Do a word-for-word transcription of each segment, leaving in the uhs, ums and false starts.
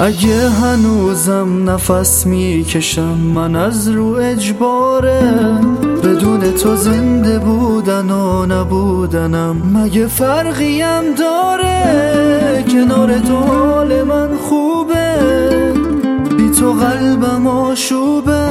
اگه هنوزم نفس میکشم من از رو اجباره، بدون تو زنده بودن و نبودنم مگه فرقیم داره؟ کنار تو حال من خوبه، بی تو قلبم آشوبه.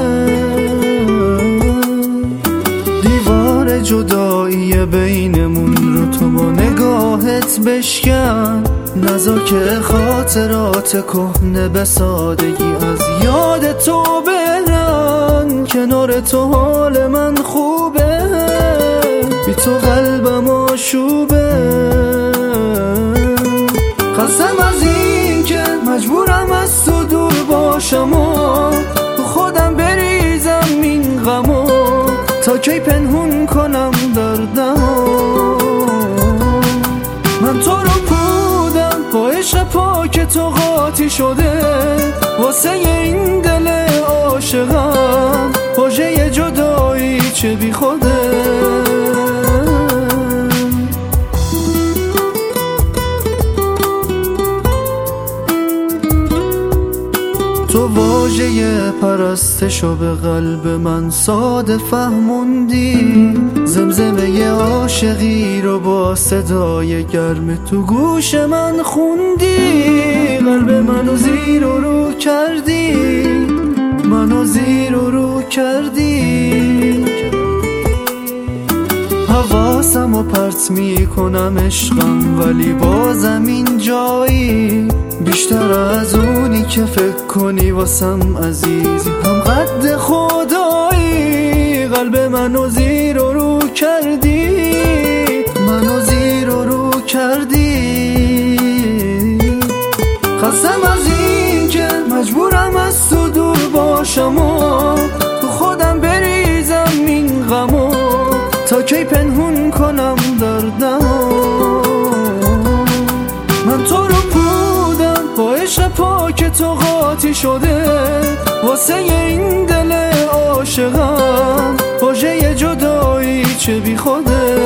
دیوار جدایی بینمون رو تو با نگاهت بشکن، نذار که خاطرات کهنه به سادگی از یاد تو برن. کنار تو حال من خوبه، بی تو قلبم آشوبه. قسم از این که مجبورم از تو دور باشم و تو خودم بریزم این غمو، تا کی پنهون کنم دردمو. من تو رو پودم با عشق پاک تو قاطی شده، واسه این دل عاشقم واژه جدایی چه بی خوده. تو واژه پرستشو به قلب من ساده فهموندی، زمزمه عاشقی رو با صدای گرم تو گوش من خوندی. قلب منو زیر و رو کردی، منو زیر و رو کردی. حواسم و پرت می کنم عشقم، ولی بازم این جایی بیشتر از اونی که فکر کنی واسم عزیزی، هم قد خدایی. قلب منو زیر و رو کردی، منو زیر و رو کردی. قسم از این که مجبورم از تو دور باشم و تو خودم بریزم این غمو، تا کی پنهون کنم دردمو. من تو رو پودم با عشق پاک تو قاطی شده، واسه این دل عاشقم واژه جدایی چه بی خوده.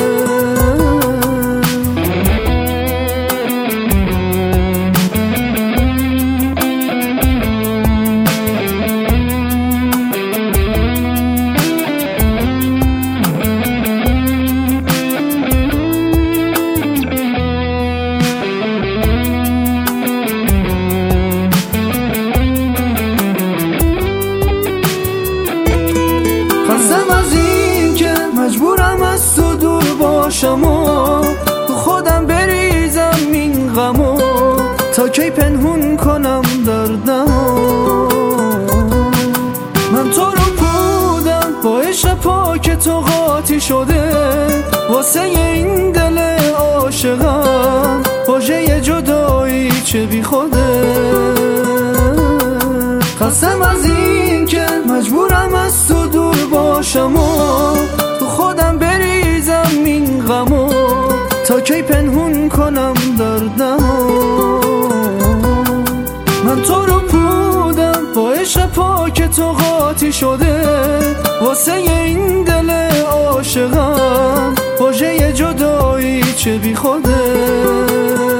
قسم از این که مجبورم از تو دور باشم و تو خودم بریزم این غمو، تا کی پنهون کنم دردمو. من تو رو پودم با عشق پاک تو قاطی شده، واسه این دل عاشقم واژه جدایی چه بی خوده. قسم از این که مجبورم از تو دور باشم و تو خودم بریزم این غمو، تا کی پنهون کنم دردمو. من تو رو پودم با عشق پاک تو قاطی شده، واسه این دل عاشقم واژه جدایی چه بی خوده.